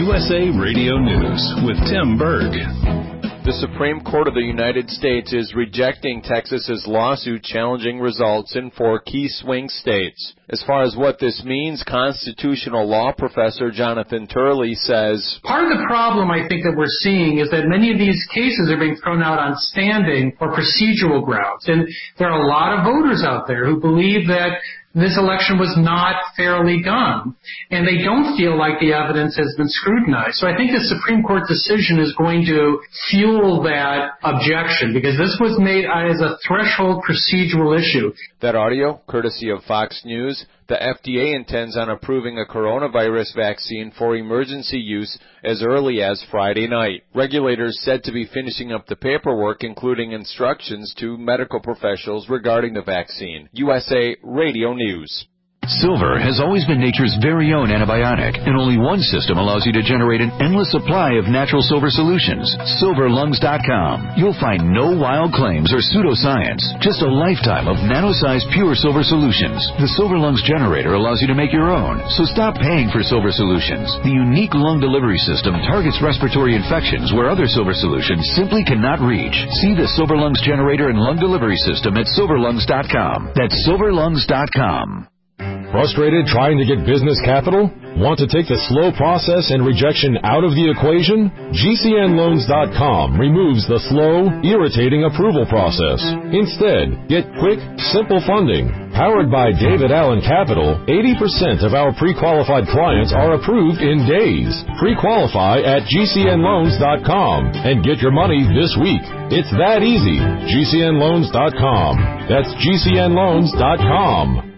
USA Radio News with Tim Berg. The Supreme Court of the United States is rejecting Texas's lawsuit challenging results in 4 key swing states. As far as what this means, constitutional law professor Jonathan Turley says, part of the problem I think that we're seeing is that many of these cases are being thrown out on standing or procedural grounds. And there are a lot of voters out there who believe that this election was not fairly done, and they don't feel like the evidence has been scrutinized. So I think the Supreme Court decision is going to fuel that objection, because this was made as a threshold procedural issue. That audio, courtesy of Fox News. The FDA intends on approving a coronavirus vaccine for emergency use as early as Friday night. Regulators said to be finishing up the paperwork, including instructions to medical professionals regarding the vaccine. USA Radio News. Silver has always been nature's very own antibiotic, and only one system allows you to generate an endless supply of natural silver solutions. SilverLungs.com. You'll find no wild claims or pseudoscience, just a lifetime of nano-sized pure silver solutions. The Silver Lungs generator allows you to make your own, so stop paying for silver solutions. The unique lung delivery system targets respiratory infections where other silver solutions simply cannot reach. See the Silver Lungs generator and lung delivery system at SilverLungs.com. That's SilverLungs.com. Frustrated trying to get business capital? Want to take the slow process and rejection out of the equation? GCNLoans.com removes the slow, irritating approval process. Instead, get quick, simple funding. Powered by David Allen Capital, 80% of our pre-qualified clients are approved in days. Pre-qualify at GCNLoans.com and get your money this week. It's that easy. GCNLoans.com. That's GCNLoans.com.